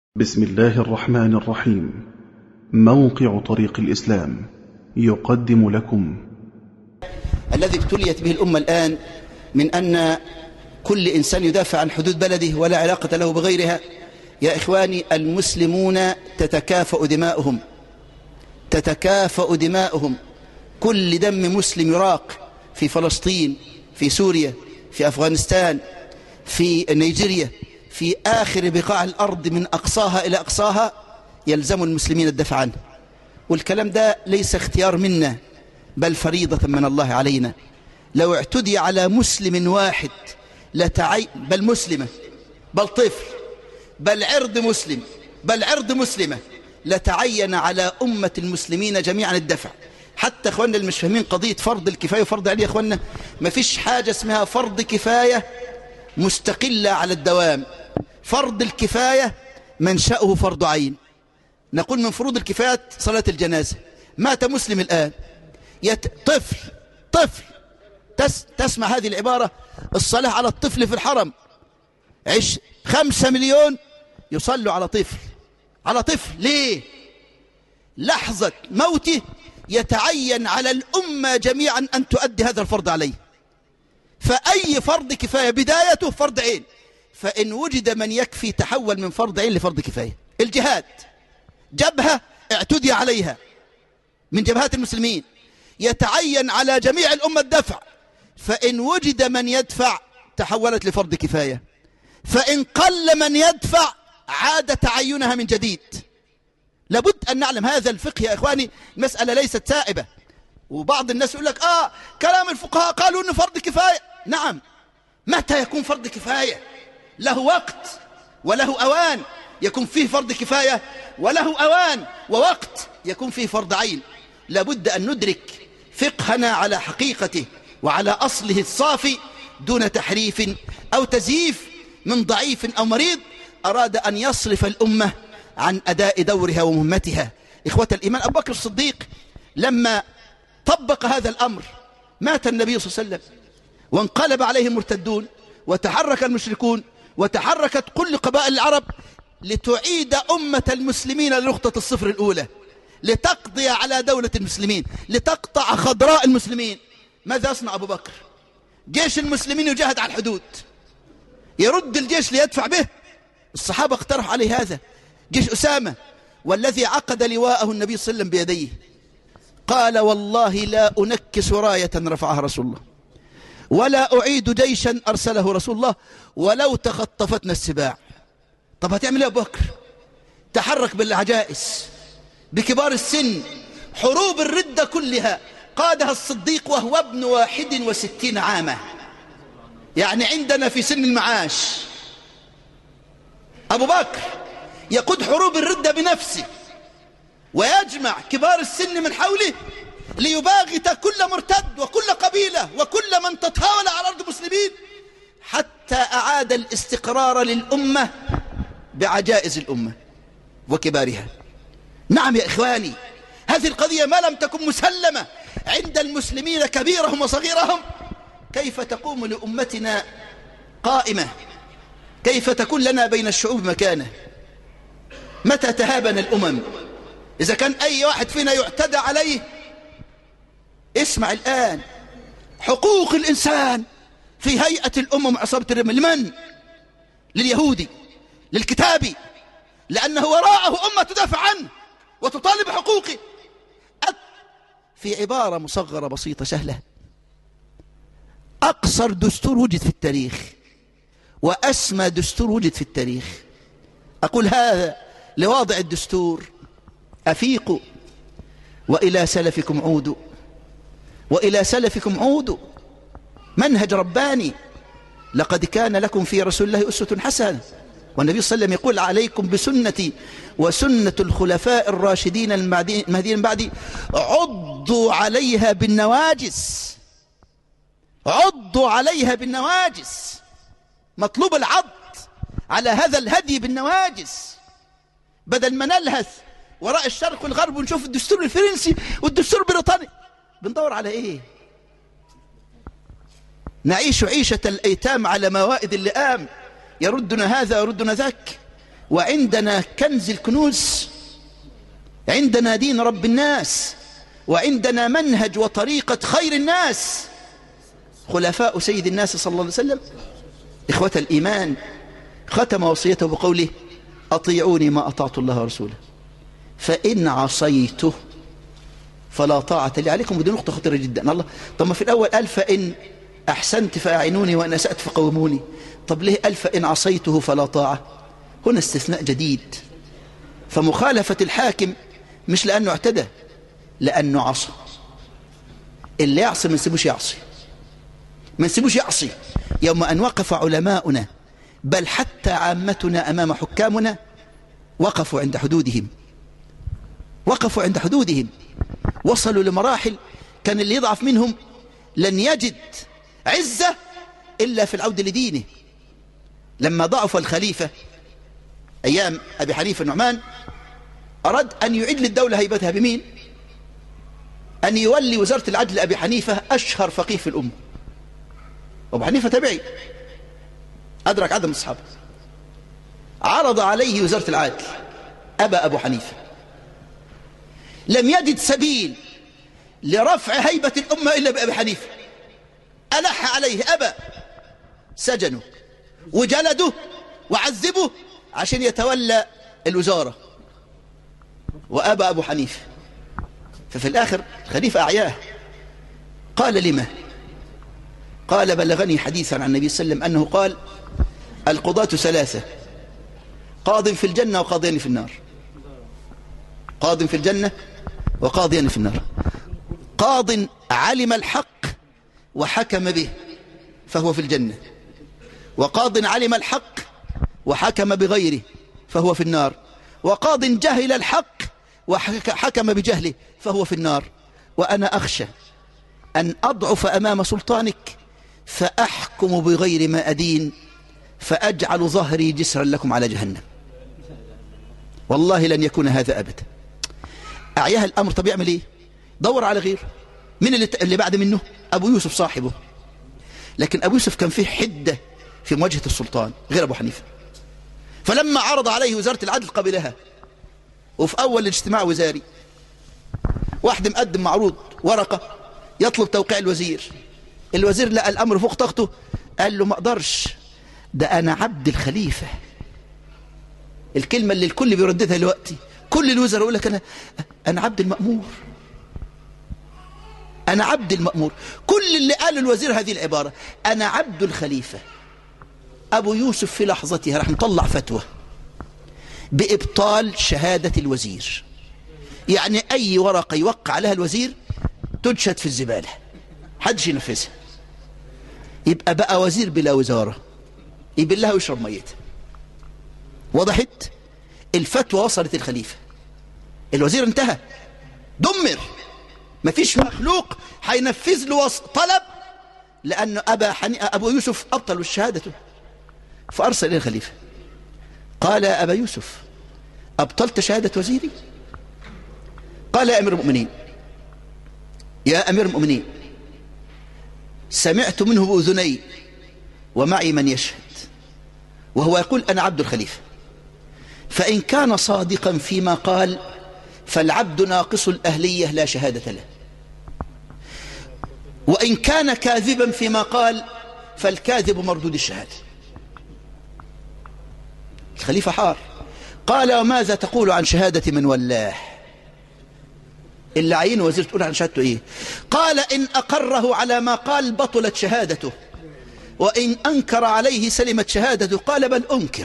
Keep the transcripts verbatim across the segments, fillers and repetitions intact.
بسم الله الرحمن الرحيم. موقع طريق الإسلام يقدم لكم الذي ابتليت به الأمة الآن من أن كل إنسان يدافع عن حدود بلده ولا علاقة له بغيرها. يا إخواني، المسلمون تتكافأ دماؤهم تتكافأ دماؤهم كل دم مسلم يراق في فلسطين، في سوريا، في أفغانستان، في نيجيريا، في آخر بقاع الأرض من أقصاها إلى أقصاها، يلزم المسلمين الدفع عنه. والكلام ده ليس اختيار منا بل فريضة من الله علينا. لو اعتدي على مسلم واحد لتعي بل مسلمة بل طفل بل عرض مسلم بل عرض مسلمة لتعين على أمة المسلمين جميعا الدفع. حتى أخواننا اللي مش فاهمين قضية فرض الكفاية وفرض عليه، يا أخواننا ما فيش حاجة اسمها فرض كفاية مستقلة على الدوام. فرض الكفاية منشأه فرض عين. نقول من فروض الكفاية صلاة الجنازة. مات مسلم الآن، يت... طفل طفل تس... تسمع هذه العبارة: الصلاة على الطفل في الحرم. عش خمسة مليون يصلوا على طفل على طفل ليه؟ لحظة موته يتعين على الأمة جميعا أن تؤدي هذا الفرض عليه. فأي فرض كفاية بدايته فرض عين، فإن وجد من يكفي تحول من فرض عين لفرض كفاية. الجهاد جبهة اعتدي عليها من جبهات المسلمين، يتعين على جميع الأمة الدفع، فإن وجد من يدفع تحولت لفرض كفاية، فإن قل من يدفع عاد تعينها من جديد. لابد أن نعلم هذا الفقه يا إخواني. المسألة ليست سائبة. وبعض الناس يقول لك آه كلام الفقهاء قالوا أنه فرض كفاية. نعم، متى يكون فرض كفاية؟ له وقت وله أوان يكون فيه فرض كفاية، وله أوان ووقت يكون فيه فرض عين. لابد أن ندرك فقهنا على حقيقته وعلى أصله الصافي دون تحريف أو تزييف من ضعيف أو مريض أراد أن يصرف الأمة عن أداء دورها ومهمتها. إخوة الإيمان، أبو بكر الصديق لما طبق هذا الأمر مات النبي صلى الله عليه وسلم، وانقلب عليه المرتدون، وتحرك المشركون، وتحركت كل قبائل العرب لتعيد أمة المسلمين لنقطة الصفر الأولى، لتقضي على دولة المسلمين، لتقطع خضراء المسلمين. ماذا يصنع أبو بكر؟ جيش المسلمين يجاهد على الحدود، يرد الجيش ليدفع به. الصحابة اقترحوا عليه هذا، جيش أسامة، والذي عقد لواءه النبي صلى الله عليه وسلم بيديه، قال: والله لا أنكس راية رفعها رسول الله، ولا أعيد جيشا أرسله رسول الله، ولو تخطفتنا السباع. طب هتعمل ايه يا أبو بكر؟ تحرك بالعجائز بكبار السن، حروب الردة كلها قادها الصديق وهو ابن واحد وستين عاما، يعني عندنا في سن المعاش. أبو بكر يقود حروب الردة بنفسه، ويجمع كبار السن من حوله ليباغت كل مرتد وكل قبيلة وكل من تطاول على أرض المسلمين، حتى أعاد الاستقرار للأمة بعجائز الأمة وكبارها. نعم يا إخواني، هذه القضية ما لم تكن مسلمة عند المسلمين كبيرهم وصغيرهم، كيف تقوم لأمتنا قائمة؟ كيف تكون لنا بين الشعوب مكانة؟ متى تهابن الأمم؟ إذا كان أي واحد فينا يعتدى عليه، اسمع الآن، حقوق الإنسان في هيئة الأمم عصابة الرمل لمن؟ لليهودي، للكتابي، لأنه وراءه أمة تدافع عنه وتطالب بحقوقه. في عبارة مصغرة بسيطة سهلة: أقصر دستور وجد في التاريخ وأسمى دستور وجد في التاريخ. أقول هذا لواضع الدستور: أفيقوا وإلى سلفكم عودوا، وإلى سلفكم عودوا. منهج رباني: لقد كان لكم في رسول الله أسوة حسنة. والنبي صلى الله عليه وسلم يقول: عليكم بسنتي وسنة الخلفاء الراشدين المهديين من بعدي، عضوا عليها بالنواجس. عضوا عليها بالنواجس. مطلوب العض على هذا الهدي بالنواجس، بدل ما نلهث وراء الشرق والغرب ونشوف الدستور الفرنسي والدستور البريطاني. بندور على ايه؟ نعيش عيشة الأيتام على موائد اللئام، يردنا هذا يردنا ذاك. وعندنا كنز الكنوز، عندنا دين رب الناس، وعندنا منهج وطريقة خير الناس خلفاء سيد الناس صلى الله عليه وسلم. إخوة الإيمان، ختم وصيته بقوله أطيعوني ما أطعت الله ورسوله فإن عصيته فلا طاعة لي عليكم. ودي نقطة خطيرة جدا. الله طب ما في الأول قال فإن أحسنت فأعينوني وإن أسأت فقوموني، طب ليه قال فإن عصيته فلا طاعة؟ هنا استثناء جديد. فمخالفة الحاكم مش لأنه اعتدى، لأنه عصى. اللي يعصي ما نسيبوش يعصي، ما نسيبوش يعصي. يوم أن وقف علماؤنا بل حتى عامتنا أمام حكامنا وقفوا عند حدودهم، وقفوا عند حدودهم، وصلوا لمراحل كان اللي يضعف منهم لن يجد عزة إلا في العودة لدينه. لما ضعف الخليفة أيام أبي حنيفة النعمان أراد أن يعيد للدولة هيبتها بمين؟ أن يولي وزارة العدل أبي حنيفة أشهر فقيه في الأمة. أبو حنيفة تبعي أدرك عدم الصحابة، عرض عليه وزارة العدل، أبى أبو حنيفة، لم يجد سبيل لرفع هيبة الأمة إلا بأبي حنيفة، ألح عليه أبى، سجنه وجلده وعذبه عشان يتولى الوزارة، وأبى أبو حنيفة. ففي الآخر الخليفة أعياه، قال لما؟ قال بلغني حديثا عن النبي صلى الله عليه وسلم أنه قال القضاة ثلاثة، قاض في الجنة وقاضيان في النار، قاض في الجنة وقاضيان في النار. قاض علم الحق وحكم به فهو في الجنة، وقاض علم الحق وحكم بغيره فهو في النار، وقاض جهل الحق وحكم بجهله فهو في النار. وأنا أخشى أن أضعف أمام سلطانك فأحكم بغير ما أدين فأجعل ظهري جسرا لكم على جهنم. والله لن يكون هذا أبدا. أعياه الأمر. طب يعمل إيه؟ دور على غير. من اللي, اللي بعد منه؟ أبو يوسف صاحبه. لكن أبو يوسف كان فيه حدة في مواجهة السلطان غير أبو حنيفة. فلما عرض عليه وزارة العدل قبلها، وفي أول اجتماع وزاري واحد مقدم معروض ورقة يطلب توقيع الوزير، الوزير لقى الأمر فوق طاقته، قال له ما أقدرش، ده أنا عبد الخليفة. الكلمة اللي الكل بيرددها دلوقتي، كل الوزراء يقول لك أنا أنا عبد المأمور، أنا عبد المأمور. كل اللي قال الوزير هذه العبارة أنا عبد الخليفة. أبو يوسف في لحظتها راح مطلع فتوى بإبطال شهادة الوزير، يعني أي ورقة يوقع عليها الوزير تنشد في الزبالة، حدش ينفذها، يبقى بقى وزير بلا وزارة، يبلها ويشرب ميتها. وضحت؟ الفتوى وصلت الخليفة، الوزير انتهى، دمر، مفيش مخلوق هينفذ له طلب، لأن أبا حني... أبو يوسف أبطل شهادته. فأرسل إلى الخليفة قال يا أبا يوسف أبطلت شهادة وزيري؟ قال يا أمير المؤمنين، يا أمير المؤمنين سمعت منه بأذني ومعي من يشهد، وهو يقول أنا عبد الخليفة، فإن كان صادقا فيما قال فالعبد ناقص الأهلية لا شهادة له، وإن كان كاذبا فيما قال فالكاذب مردود الشهادة. الخليفة حار، قال وماذا تقول عن شهادة من ولاه؟ اللي عينه وزير تقول عن شهادته إيه؟ قال إن أقره على ما قال بطلت شهادته، وإن أنكر عليه سلمت شهادته. قال بل أنكر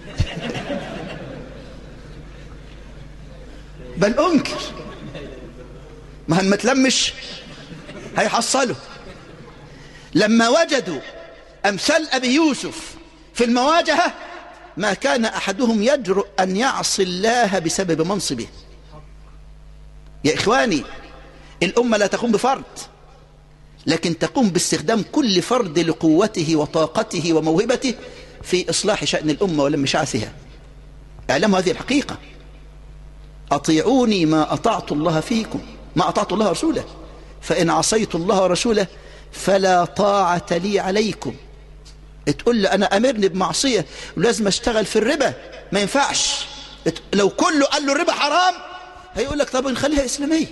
بل أنكر، ما ما تلمش هيحصله. لما وجدوا أمثال أبي يوسف في المواجهة ما كان أحدهم يجرؤ أن يعصي الله بسبب منصبه. يا إخواني، الأمة لا تقوم بفرد، لكن تقوم باستخدام كل فرد لقوته وطاقته وموهبته في إصلاح شأن الأمة ولم شعثها. اعلموا هذه الحقيقة. أطيعوني ما أطعت الله فيكم، ما أطعت الله ورسوله، فإن عصيت الله ورسوله فلا طاعة لي عليكم. تقول له أنا أمرني بمعصية ولازم أشتغل في الربا، ما ينفعش. لو كله قال له الربا حرام هيقول لك طب نخليها إسلامية.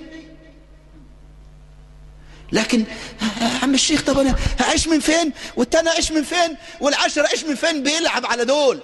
لكن عم الشيخ طب أنا هعيش من فين والتاني هعيش من فين والعشرة هعيش من فين؟ بيلعب على دول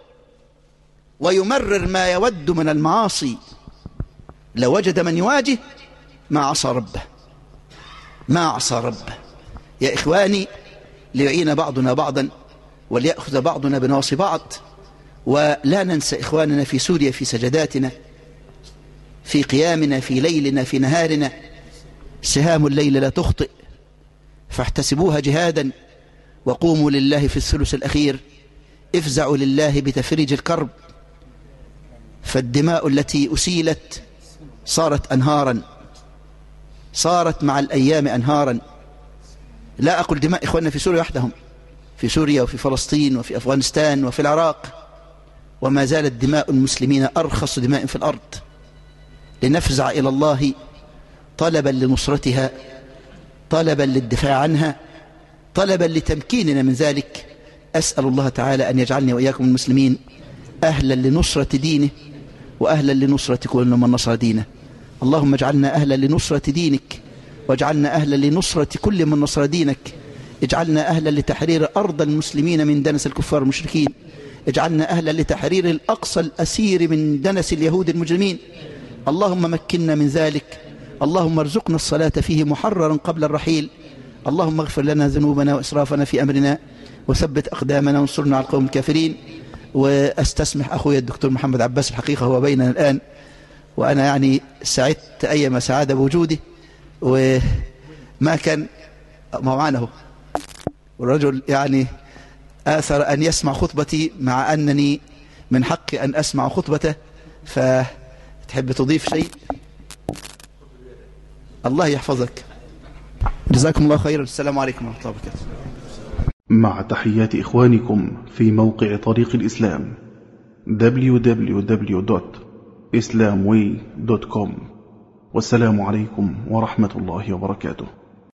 ويمرر ما يود من المعاصي. لو وجد من يواجه ما عصى ربه، ما عصى ربه. يا إخواني، ليعين بعضنا بعضا وليأخذ بعضنا بنواصي بعض. ولا ننسى إخواننا في سوريا في سجداتنا، في قيامنا، في ليلنا، في نهارنا. سهام الليل لا تخطئ فاحتسبوها جهادا، وقوموا لله في الثلث الأخير، افزعوا لله بتفريج الكرب. فالدماء التي أسيلت صارت أنهارا، صارت مع الأيام أنهارا. لا أقول دماء إخواننا في سوريا وحدهم، في سوريا وفي فلسطين وفي أفغانستان وفي العراق، وما زالت دماء المسلمين أرخص دماء في الأرض. لنفزع إلى الله طلبا لنصرتها، طلبا للدفاع عنها، طلبا لتمكيننا من ذلك. أسأل الله تعالى أن يجعلني وإياكم المسلمين أهلا لنصرة دينه وأهلا لنصرة كل من نصر دينه. اللهم اجعلنا أهلا لنصرة دينك، واجعلنا أهلا لنصرة كل من نصر دينك. اجعلنا أهلا لتحرير أرض المسلمين من دنس الكفار المشركين. اجعلنا أهلا لتحرير الأقصى الأسير من دنس اليهود المجرمين. اللهم مكننا من ذلك. اللهم ارزقنا الصلاة فيه محررا قبل الرحيل. اللهم اغفر لنا ذنوبنا وإسرافنا في أمرنا، وثبت أقدامنا وانصرنا على القوم الكافرين. واستسمح أخوي الدكتور محمد عباس، الحقيقة هو بيننا الآن، وأنا يعني سعدت أيما سعادة بوجودي، وما كان معنا هو والرجل يعني آثر أن يسمع خطبتي، مع أنني من حقي أن أسمع خطبته. فتحب تضيف شيء؟ الله يحفظك. جزاكم الله خيرا. السلام عليكم ورحمة الله وبركاته. مع تحيات إخوانكم في موقع طريق الإسلام دبليو دبليو دبليو دوت إسلام واي دوت كوم. والسلام عليكم ورحمة الله وبركاته.